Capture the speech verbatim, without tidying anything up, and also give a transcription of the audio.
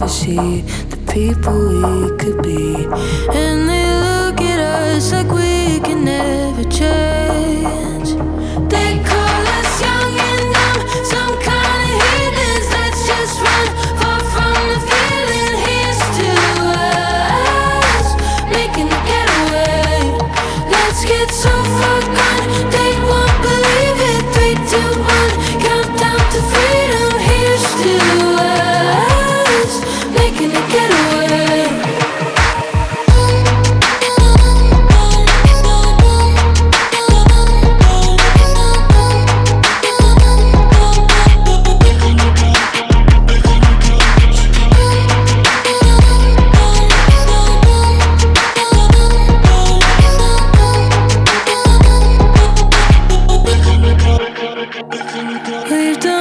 never see the people we could be. And they look at us like we can never change. They call us young and dumb, some kind of heathens. Let's just run far from the feeling. Here's to us, making a getaway. Let's get so far gone, they won't believe it. Three, two, one, countdown to freedom. Here's to us, making a getaway. We've done